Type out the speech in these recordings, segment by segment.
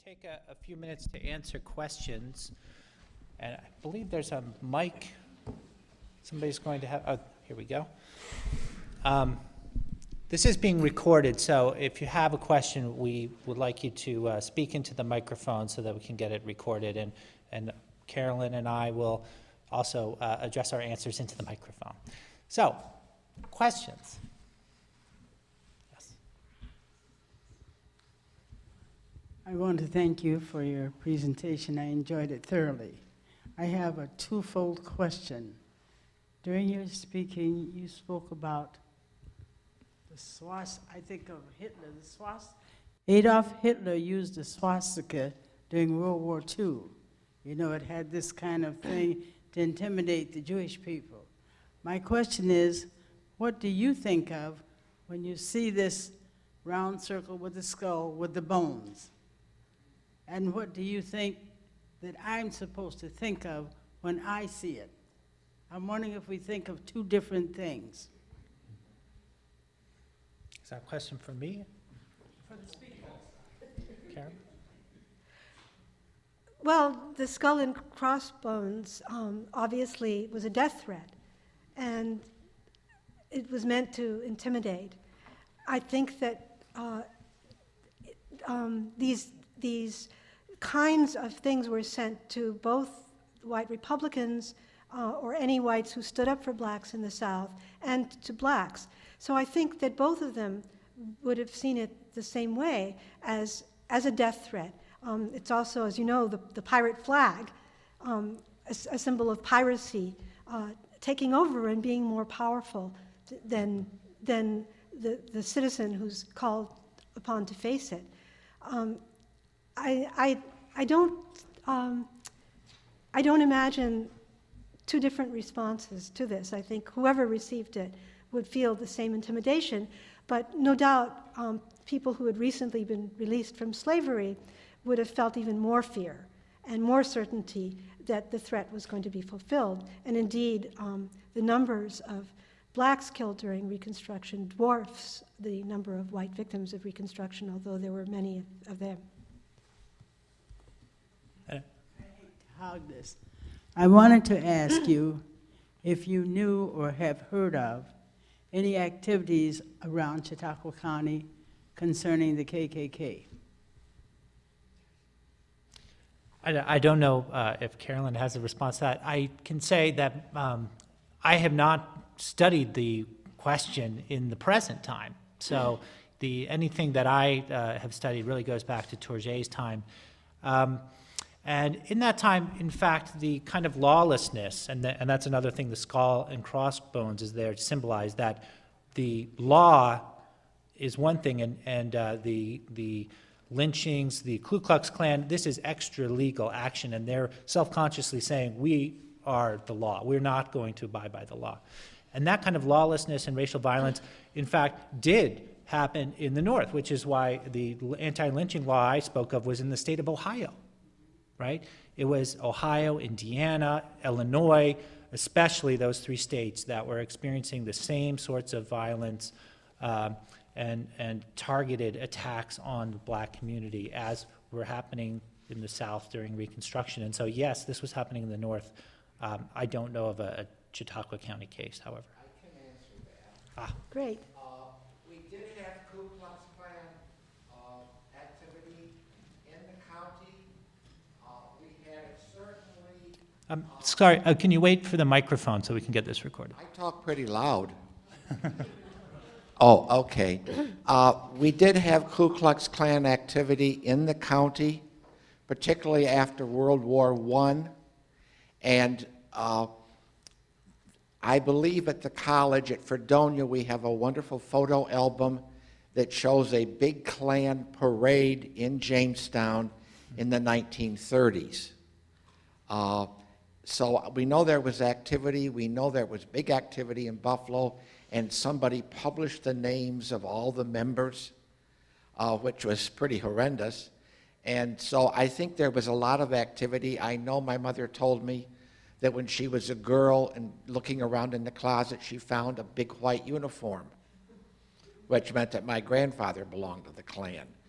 take a few minutes to answer questions. And I believe there's a mic. Somebody's going to have, oh, here we go. This is being recorded, so if you have a question, we would like you to speak into the microphone so that we can get it recorded. And Carolyn and I will also address our answers into the microphone. So, questions? Yes. I want to thank you for your presentation. I enjoyed it thoroughly. I have a twofold question. During your speaking, you spoke about the swastika. I think of Hitler, the swastika. Adolf Hitler used the swastika during World War II. You know, it had this kind of thing to intimidate the Jewish people. My question is, what do you think of when you see this round circle with the skull with the bones? And what do you think that I'm supposed to think of when I see it? I'm wondering if we think of two different things. Is that a question for me? For the speaker. Karen? Well, the skull and crossbones obviously was a death threat, and it was meant to intimidate. I think that these kinds of things were sent to both white Republicans or any whites who stood up for blacks in the South, and to blacks. So I think that both of them would have seen it the same way as a death threat. It's also, as you know, the pirate flag, a symbol of piracy, taking over and being more powerful than the citizen who's called upon to face it. I don't imagine two different responses to this. I think whoever received it would feel the same intimidation, but no doubt people who had recently been released from slavery would have felt even more fear and more certainty that the threat was going to be fulfilled. And indeed, the numbers of blacks killed during Reconstruction dwarfs the number of white victims of Reconstruction, although there were many of them. I hate to hog this. I wanted to ask you if you knew or have heard of any activities around Chautauqua County concerning the KKK. I don't know if Carolyn has a response to that. I can say that I have not studied the question in the present time. So anything that I have studied really goes back to Tourget's time. And in that time, in fact, the kind of lawlessness, and that's another thing, the skull and crossbones is there to symbolize that the law is one thing, and the lynchings, the Ku Klux Klan, this is extra legal action, and they're self-consciously saying, we are the law. We're not going to abide by the law. And that kind of lawlessness and racial violence, in fact, did happen in the North, which is why the anti-lynching law I spoke of was in the state of Ohio, right? It was Ohio, Indiana, Illinois, especially those three states that were experiencing the same sorts of violence and targeted attacks on the black community as were happening in the South during Reconstruction. And so, yes, this was happening in the North. I don't know of a Chautauqua County case, however. I can answer that. Great. We did have Ku Klux Klan activity in the county. We had certainly... Sorry, can you wait for the microphone so we can get this recorded? I talk pretty loud. Oh, okay. We did have Ku Klux Klan activity in the county, particularly after World War I. And I believe at the college at Fredonia we have a wonderful photo album that shows a big Klan parade in Jamestown in the 1930s. So we know there was activity. We know there was big activity in Buffalo, and somebody published the names of all the members, which was pretty horrendous. And so I think there was a lot of activity. I know my mother told me that when she was a girl and looking around in the closet, she found a big white uniform, which meant that my grandfather belonged to the Klan.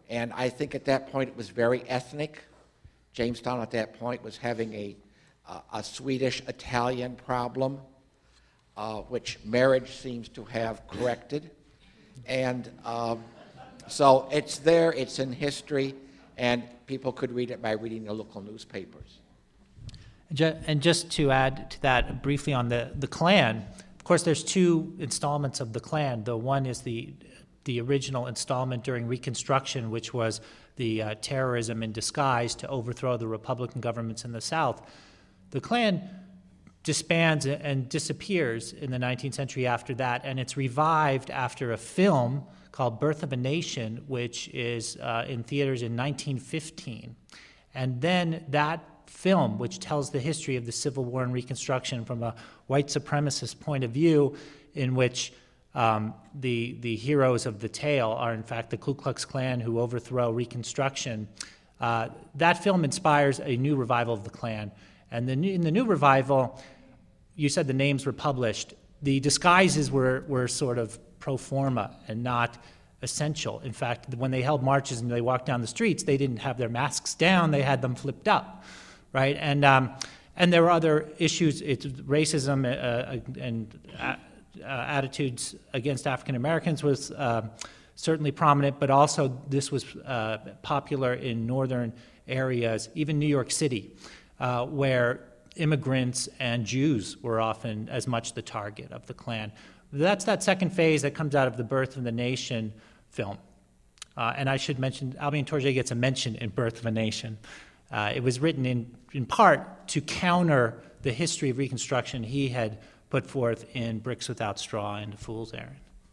And I think at that point it was very ethnic. Jamestown at that point was having a Swedish-Italian problem, which marriage seems to have corrected. And so it's there, it's in history, and people could read it by reading the local newspapers. And just to add to that briefly on the Klan, of course, there's two installments of the Klan. The one is the original installment during Reconstruction, which was the terrorism in disguise to overthrow the Republican governments in the South. The Klan disbands and disappears in the 19th century after that, and it's revived after a film called Birth of a Nation, which is in theaters in 1915. And then that film, which tells the history of the Civil War and Reconstruction from a white supremacist point of view, in which the heroes of the tale are in fact the Ku Klux Klan who overthrow Reconstruction. That film inspires a new revival of the Klan. And in the new revival, you said the names were published. The disguises were sort of pro forma and not essential. In fact, when they held marches and they walked down the streets, they didn't have their masks down, they had them flipped up, right? And there were other issues. It's racism and attitudes against African Americans was certainly prominent, but also this was popular in northern areas, even New York City, where immigrants and Jews were often as much the target of the Klan. That's that second phase that comes out of the Birth of the Nation film. And I should mention, Albion Tourget gets a mention in Birth of a Nation. It was written in part to counter the history of Reconstruction he had put forth in Bricks Without Straw and A Fool's Errand.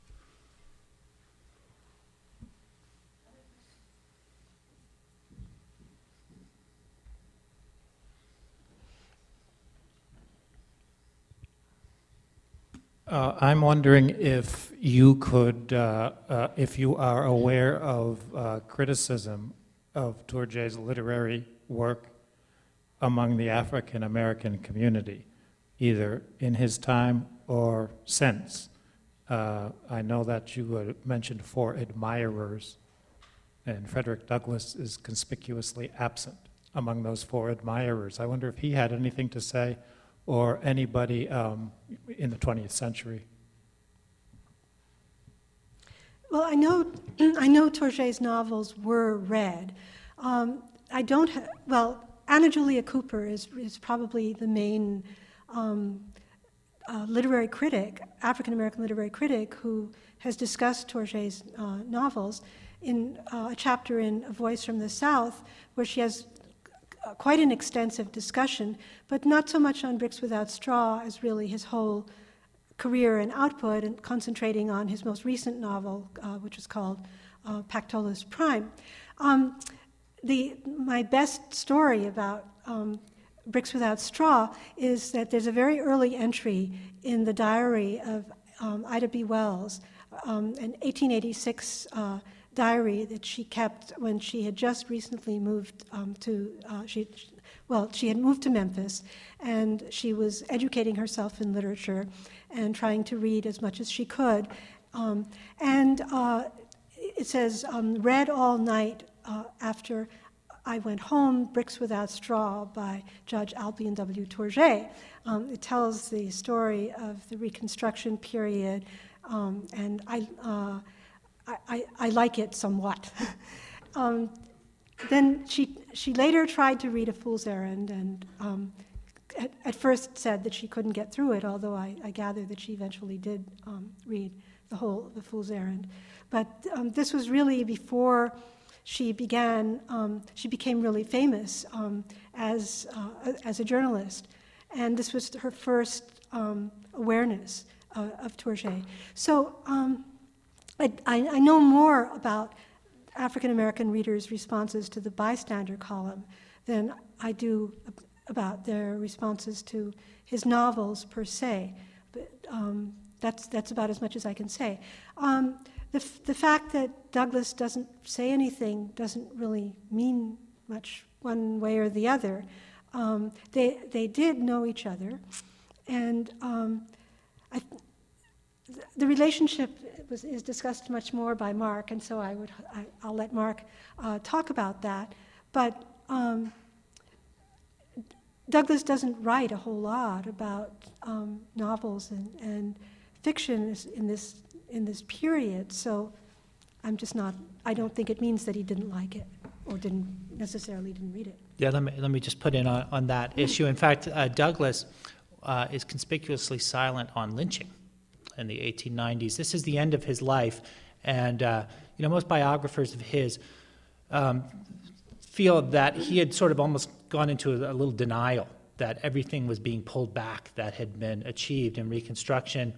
I'm wondering if you could, if you are aware of criticism of Tourget's literary work among the African American community, either in his time or since. I know that you had mentioned 4 admirers, and Frederick Douglass is conspicuously absent among those 4 admirers. I wonder if he had anything to say, or anybody in the 20th century. Well, I know Tourget's novels were read. Anna Julia Cooper is probably the main literary critic, African-American literary critic, who has discussed Tourget's novels in a chapter in A Voice from the South, where she has quite an extensive discussion, but not so much on Bricks Without Straw as really his whole career and output, and concentrating on his most recent novel, which was called Pactolus Prime. My best story about Bricks Without Straw is that there's a very early entry in the diary of Ida B. Wells, an 1886 diary that she kept when she had just recently moved she had moved to Memphis, and she was educating herself in literature and trying to read as much as she could. It says, read all night after I went home, Bricks Without Straw by Judge Albion W. Tourget. It tells the story of the Reconstruction period, and I like it somewhat. Then she later tried to read A Fool's Errand, and at first said that she couldn't get through it, although I gather that she eventually did read The Fool's Errand. But this was really before she became really famous as a journalist, and this was her first awareness of Tourget. So I know more about African American readers' responses to the Bystander column than I do about their responses to his novels per se. But that's about as much as I can say. The fact that Douglass doesn't say anything doesn't really mean much one way or the other. They did know each other, and the relationship is discussed much more by Mark, and so I'll let Mark talk about that. But Douglass doesn't write a whole lot about novels and fiction in this period, so I don't think it means that he didn't like it or didn't read it. Yeah, let me just put in on that issue. In fact, Douglass is conspicuously silent on lynching in the 1890s. This is the end of his life, and most biographers of his feel that he had sort of almost gone into a little denial that everything was being pulled back that had been achieved in Reconstruction.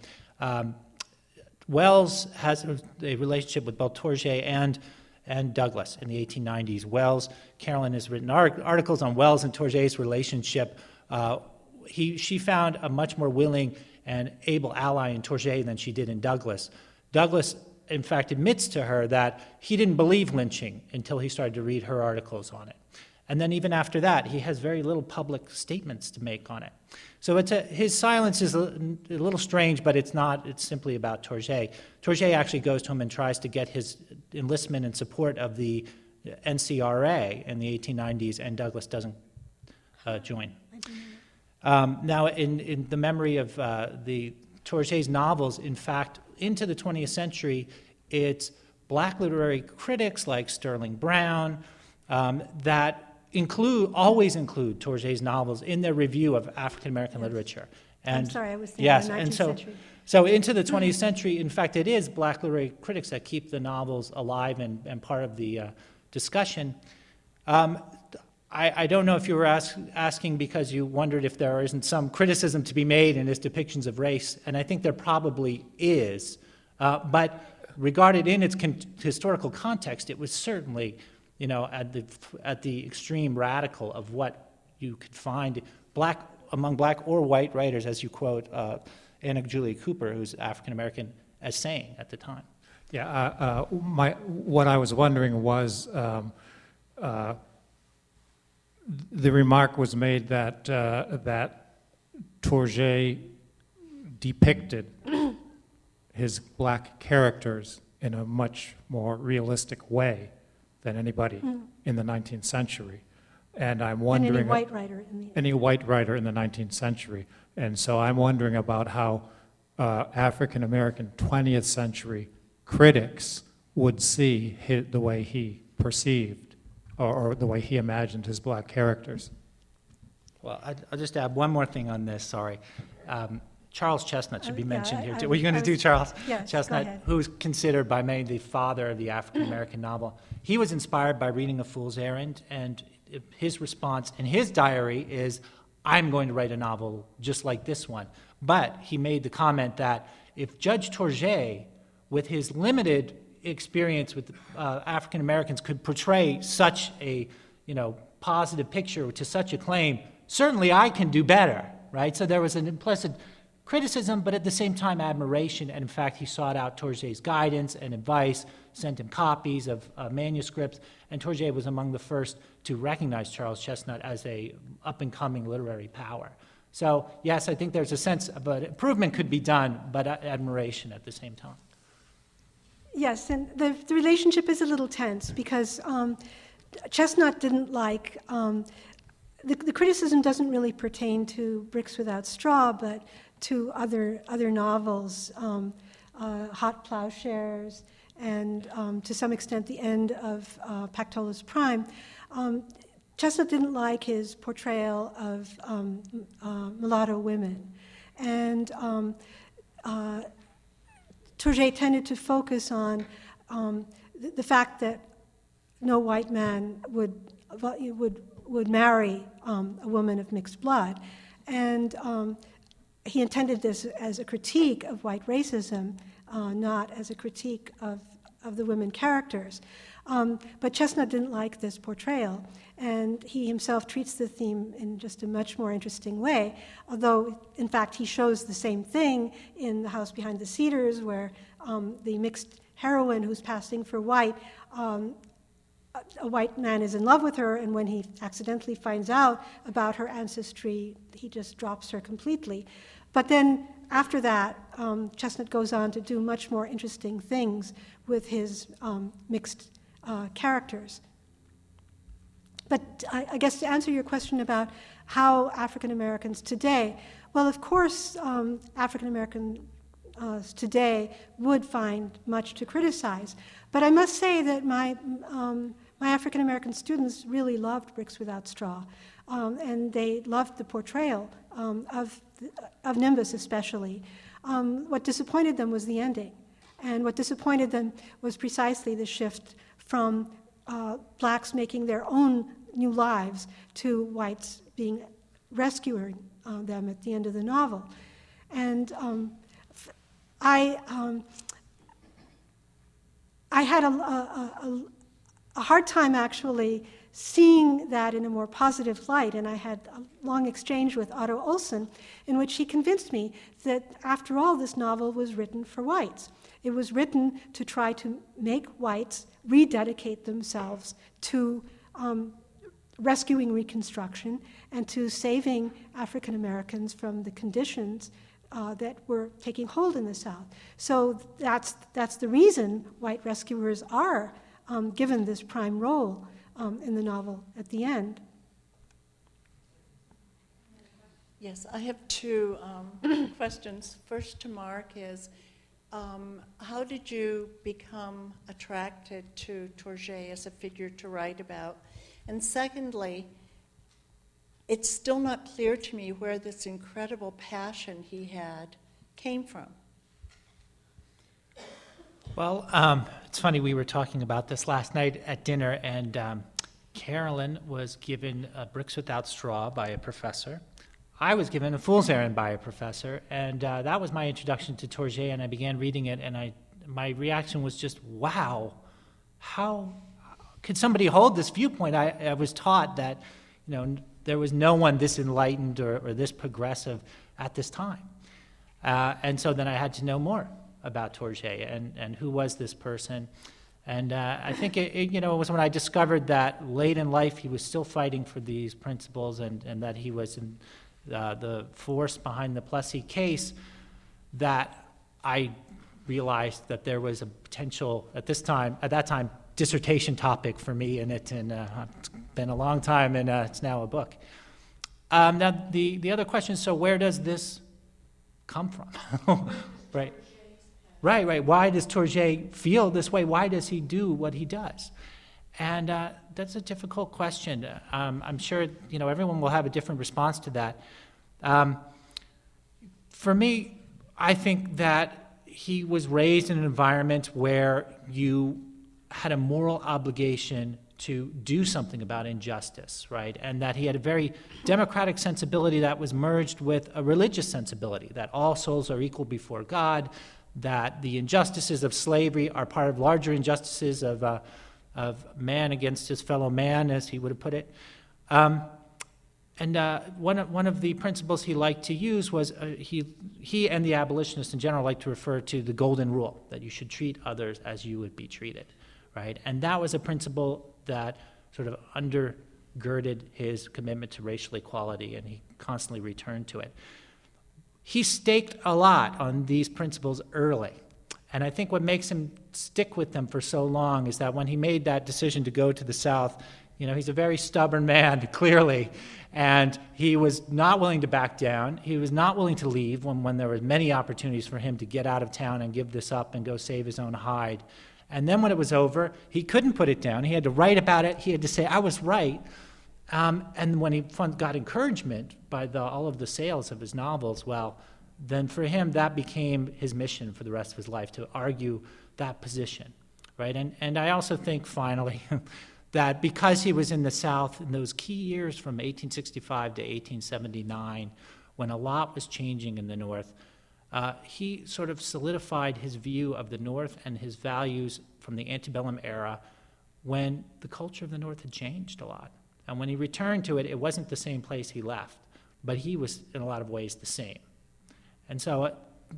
Wells has a relationship with both Tourget and Douglass in the 1890s. Carolyn has written articles on Wells and Tourget's relationship. She found a much more willing and able ally in Tourget than she did in Douglass. Douglass, in fact, admits to her that he didn't believe lynching until he started to read her articles on it. And then even after that, he has very little public statements to make on it. So his silence is a little strange, but it's not. It's simply about Tourget. Tourget actually goes to him and tries to get his enlistment and support of the NCRA in the 1890s, and Douglass doesn't join. Now, in the memory of the Tourget's novels, in fact, into the 20th century, it's black literary critics like Sterling Brown that always include Tourget's novels in their review of African American literature. And I'm sorry, I was thinking of the 19th century. So into the 20th century, in fact, it is black literary critics that keep the novels alive and part of the discussion. I don't know if you were asking because you wondered if there isn't some criticism to be made in his depictions of race, and I think there probably is. But regarded in its historical context, it was certainly, at the extreme radical of what you could find among black or white writers, as you quote Anna Julia Cooper, who's African American, as saying at the time. Yeah, what I was wondering was the remark was made that that Tourget depicted his black characters in a much more realistic way than anybody in the 19th century. And I'm wondering... And any white writer in the... Any white writer in the 19th century. And so I'm wondering about how African-American 20th century critics would see the way he perceived or the way he imagined his black characters. Well, I'll just add one more thing on this, sorry. Charles Chestnut should be mentioned here, too. Were you going to do Charles Chestnut, who's considered by many the father of the African-American novel? He was inspired by reading A Fool's Errand, and his response in his diary is, I'm going to write a novel just like this one. But he made the comment that if Judge Tourget, with his limited experience with African-Americans, could portray such a positive picture to such acclaim, certainly I can do better, right? So there was an implicit criticism, but at the same time admiration, and in fact he sought out Tourget's guidance and advice, sent him copies of manuscripts, and Tourget was among the first to recognize Charles Chestnut as a up-and-coming literary power. So yes, I think there's a sense of improvement could be done, but admiration at the same time. Yes, and the relationship is a little tense because Chestnut didn't like... The criticism doesn't really pertain to Bricks Without Straw, but to other novels, Hot Plowshares, and to some extent the end of Pactolus Prime. Chestnut didn't like his portrayal of mulatto women. And Tourget tended to focus on the fact that no white man would marry a woman of mixed blood. And he intended this as a critique of white racism, not as a critique of the women characters. But Chestnut didn't like this portrayal, and he himself treats the theme in just a much more interesting way, although, in fact, he shows the same thing in The House Behind the Cedars, where the mixed heroine who's passing for white, a white man is in love with her, and when he accidentally finds out about her ancestry, he just drops her completely. But then after that, Chestnut goes on to do much more interesting things with his mixed characters. But I guess to answer your question about how African Americans today, well, of course, African Americans today would find much to criticize. But I must say that my African American students really loved Bricks Without Straw, and they loved the portrayal of Nimbus especially. What disappointed them was the ending, and what disappointed them was precisely the shift from blacks making their own new lives to whites being rescuing them at the end of the novel. And I had a hard time actually seeing that in a more positive light, and I had a long exchange with Otto Olsen in which he convinced me that after all this novel was written for whites. It was written to try to make whites rededicate themselves to rescuing Reconstruction and to saving African Americans from the conditions that were taking hold in the South. So that's the reason white rescuers are given this prime role in the novel at the end. Yes, I have two questions. First to Mark is, how did you become attracted to Tourget as a figure to write about? And secondly, it's still not clear to me where this incredible passion he had came from. Well, it's funny, we were talking about this last night at dinner, and Carolyn was given Bricks Without Straw by a professor. I was given A Fool's Errand by a professor, and that was my introduction to Tourget, and I began reading it, and my reaction was just, wow, how could somebody hold this viewpoint? I was taught that, there was no one this enlightened or this progressive at this time. And so then I had to know more about Tourget and who was this person. And I think it was when I discovered that late in life he was still fighting for these principles and that he was in the force behind the Plessy case that I realized that there was a potential at that time, dissertation topic for me in it, and it's been a long time, and it's now a book. Now, the other question is, so where does this come from? Right. Why does Tourget feel this way? Why does he do what he does? And that's a difficult question. I'm sure everyone will have a different response to that. For me, I think that he was raised in an environment where you had a moral obligation to do something about injustice, right? And that he had a very democratic sensibility that was merged with a religious sensibility, that all souls are equal before God, that the injustices of slavery are part of larger injustices of man against his fellow man, as he would have put it. And one of the principles he liked to use was he and the abolitionists in general like to refer to the golden rule, that you should treat others as you would be treated, right? And that was a principle that sort of undergirded his commitment to racial equality, and he constantly returned to it. He staked a lot on these principles early, and I think what makes him stick with them for so long is that when he made that decision to go to the South, he's a very stubborn man, clearly, and he was not willing to back down. He was not willing to leave when there were many opportunities for him to get out of town and give this up and go save his own hide. And then when it was over, he couldn't put it down. He had to write about it. He had to say, I was right. And when he got encouragement by all of the sales of his novels, well, then for him that became his mission for the rest of his life, to argue that position, right? And I also think, finally, that because he was in the South in those key years from 1865 to 1879, when a lot was changing in the North, he sort of solidified his view of the North and his values from the antebellum era when the culture of the North had changed a lot. And when he returned to it, it wasn't the same place he left, but he was in a lot of ways the same. And so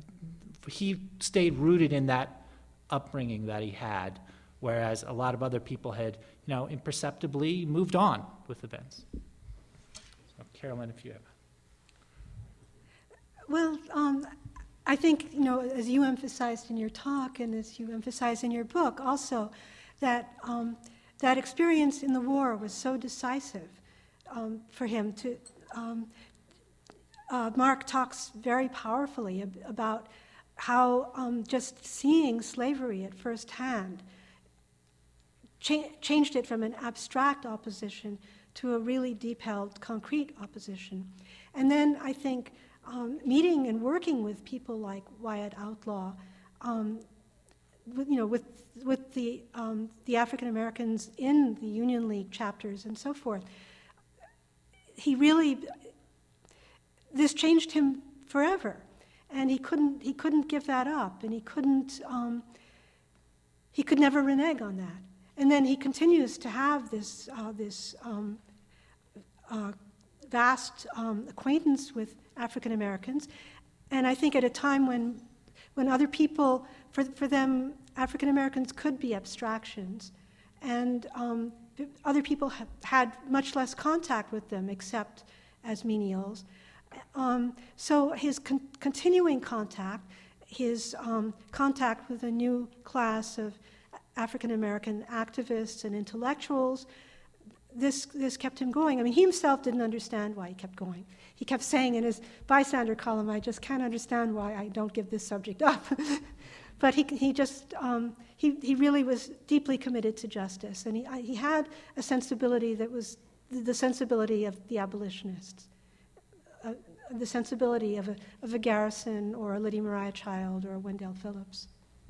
he stayed rooted in that upbringing that he had, whereas a lot of other people had, imperceptibly moved on with events. So, Carolyn, if you have. Well, I think, as you emphasized in your talk and as you emphasize in your book also, that that experience in the war was so decisive for him. Mark talks very powerfully about how just seeing slavery at first hand changed it from an abstract opposition to a really deep-held, concrete opposition. And then I think meeting and working with people like Wyatt Outlaw, with the African Americans in the Union League chapters and so forth, this changed him forever, and he couldn't give that up, and he could never renege on that. And then he continues to have this vast acquaintance with African Americans, and I think at a time when other people, for them, African Americans could be abstractions, and other people had much less contact with them except as menials. So his continuing contact, his contact with a new class of African American activists and intellectuals, this kept him going. I mean, he himself didn't understand why he kept going. He kept saying in his bystander column, "I just can't understand why I don't give this subject up." But he really was deeply committed to justice, and he had a sensibility that was the sensibility of the abolitionists, the sensibility of a Garrison or a Lydia Maria Child or a Wendell Phillips.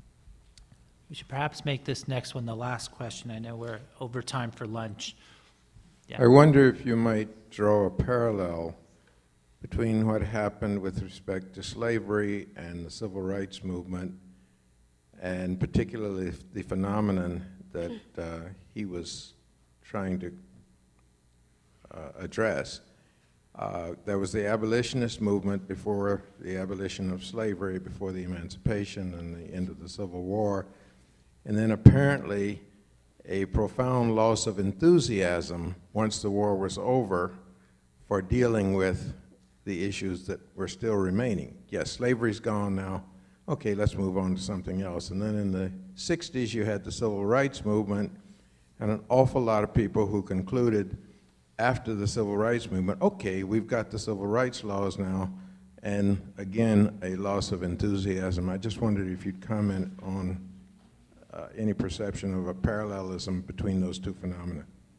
We should perhaps make this next one the last question. I know we're over time for lunch. Yeah. I wonder if you might draw a parallel between what happened with respect to slavery and the civil rights movement, and particularly the phenomenon that he was trying to address. There was the abolitionist movement before the abolition of slavery, before the emancipation and the end of the Civil War, and then apparently a profound loss of enthusiasm once the war was over for dealing with the issues that were still remaining. Yes, slavery's gone now. Okay, let's move on to something else. And then in the 60s, you had the civil rights movement, and an awful lot of people who concluded after the civil rights movement, okay, we've got the civil rights laws now, and again, a loss of enthusiasm. I just wondered if you'd comment on any perception of a parallelism between those two phenomena.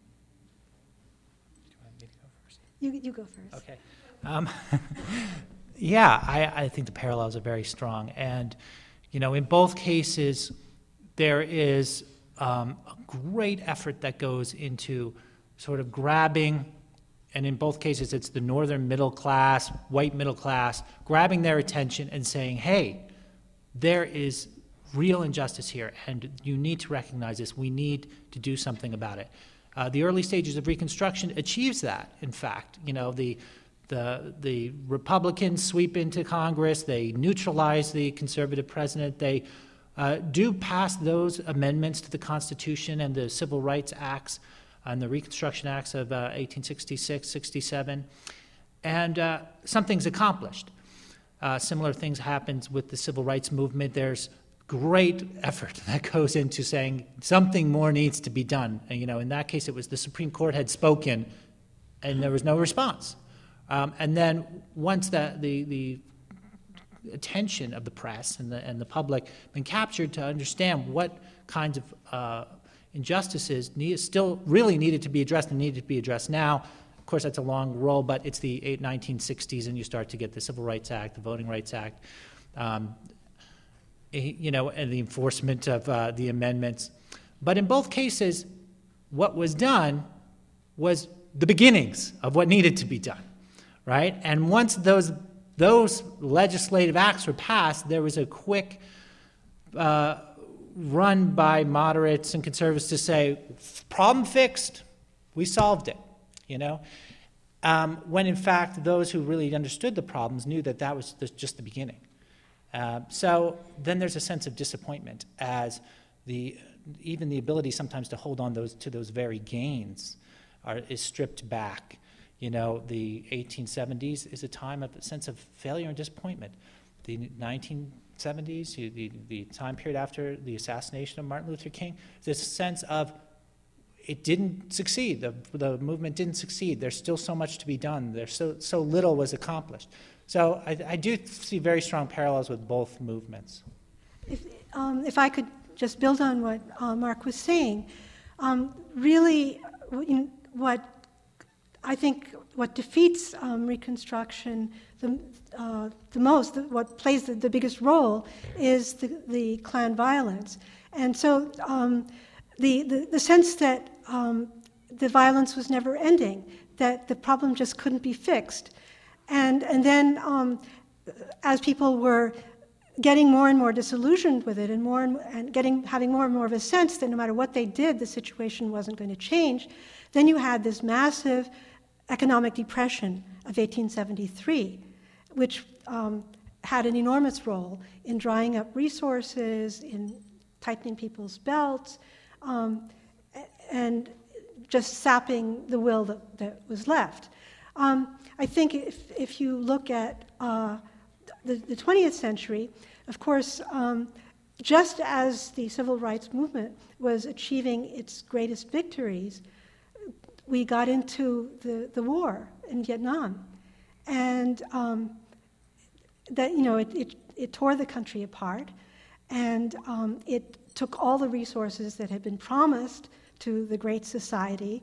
Do you want me to go first? You go first. Okay. Yeah, I think the parallels are very strong. And, in both cases, there is a great effort that goes into sort of grabbing, and in both cases it's the northern middle class, white middle class, grabbing their attention and saying, hey, there is real injustice here, and you need to recognize this. We need to do something about it. The early stages of Reconstruction achieves that, in fact. The Republicans sweep into Congress, they neutralize the conservative president, they do pass those amendments to the Constitution and the Civil Rights Acts and the Reconstruction Acts of 1866, 67, and something's accomplished. Similar things happens with the Civil Rights Movement. There's great effort that goes into saying something more needs to be done. And, in that case, it was the Supreme Court had spoken, and there was no response. And then once the attention of the press and the public been captured to understand what kinds of injustices still really needed to be addressed and needed to be addressed now. Of course, that's a long roll, but it's the 1960s, and you start to get the Civil Rights Act, the Voting Rights Act, and the enforcement of the amendments. But in both cases, what was done was the beginnings of what needed to be done, right? And once those legislative acts were passed, there was a quick run by moderates and conservatives to say, problem fixed, we solved it, when in fact those who really understood the problems knew that was just the beginning. So then there's a sense of disappointment as even the ability sometimes to hold on to those very gains is stripped back. You know, the 1870s is a time of a sense of failure and disappointment. The 1970s, the time period after the assassination of Martin Luther King, this sense of it didn't succeed. The movement didn't succeed. There's still so much to be done. There's so little was accomplished. So I do see very strong parallels with both movements. If I could just build on what Mark was saying, really, what I think what defeats Reconstruction the most, what plays the biggest role, is the Klan violence, and so the sense that the violence was never ending, that the problem just couldn't be fixed, and then as people were getting more and more disillusioned with it, and having more and more of a sense that no matter what they did, the situation wasn't going to change, then you had this massive economic depression of 1873, which had an enormous role in drying up resources, in tightening people's belts, and just sapping the will that was left. I think if you look at the 20th century, of course, just as the civil rights movement was achieving its greatest victories, we got into the war in Vietnam, and that it tore the country apart, and it took all the resources that had been promised to the Great Society,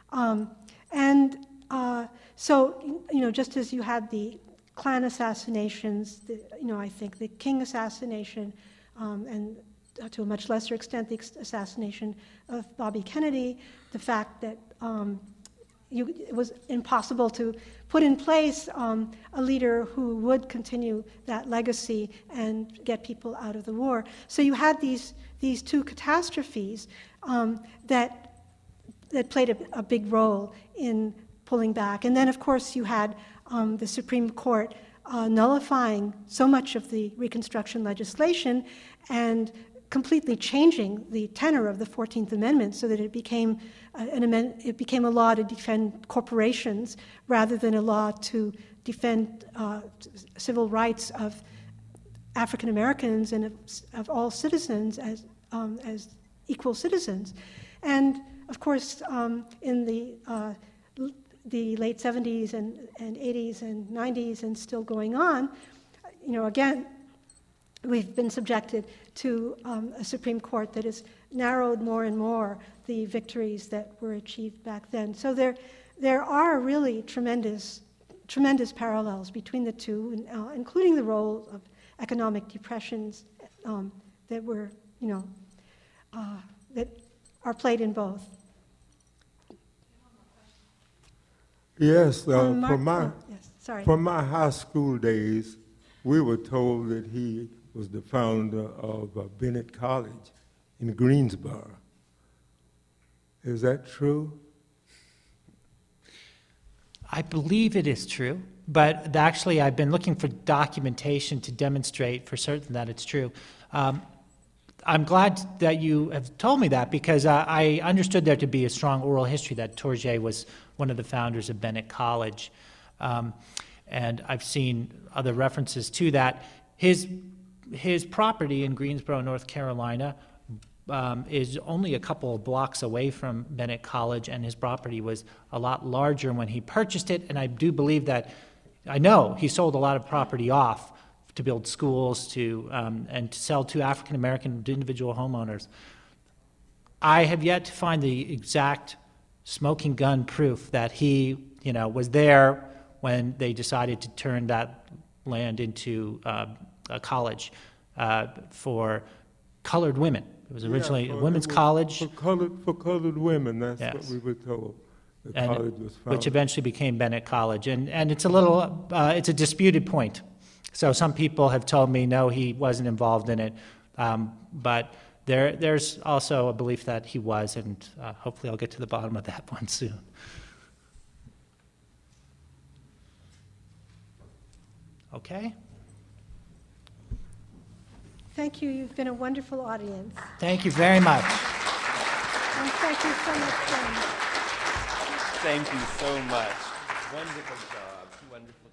so just as you had the Klan assassinations, I think the King assassination, and to a much lesser extent the assassination of Bobby Kennedy, the fact that it was impossible to put in place a leader who would continue that legacy and get people out of the war. So you had these two catastrophes that played a big role in pulling back. And then, of course, you had the Supreme Court nullifying so much of the Reconstruction legislation and completely changing the tenor of the 14th Amendment so that it became a law to defend corporations rather than a law to defend civil rights of African Americans and of all citizens as equal citizens. And of course, in the late 70s and 80s and 90s and still going on, again, we've been subjected to a Supreme Court that has narrowed more and more the victories that were achieved back then. So there are really tremendous parallels between the two, including the role of economic depressions that were, that are played in both. Yes, Mark, from my high school days, we were told that he was the founder of Bennett College in Greensboro. Is that true? I believe it is true, but actually I've been looking for documentation to demonstrate for certain that it's true. I'm glad that you have told me that because I understood there to be a strong oral history that Touré was one of the founders of Bennett College. And I've seen other references to that. His property in Greensboro, North Carolina, is only a couple of blocks away from Bennett College, and his property was a lot larger when he purchased it, and I do believe I know he sold a lot of property off to build schools and to sell to African American individual homeowners. I have yet to find the exact smoking gun proof that he, was there when they decided to turn that land into a college for colored women. It was originally a women's college. For colored women, that's Yes. what we were told. The And college was founded. which eventually became Bennett College. And it's it's a disputed point. So some people have told me, no, he wasn't involved in it. But there's also a belief that he was, and hopefully I'll get to the bottom of that one soon. Okay? Thank you. You've been a wonderful audience. Thank you very much. And thank you so much, Jen. Thank you so much. Wonderful job, wonderful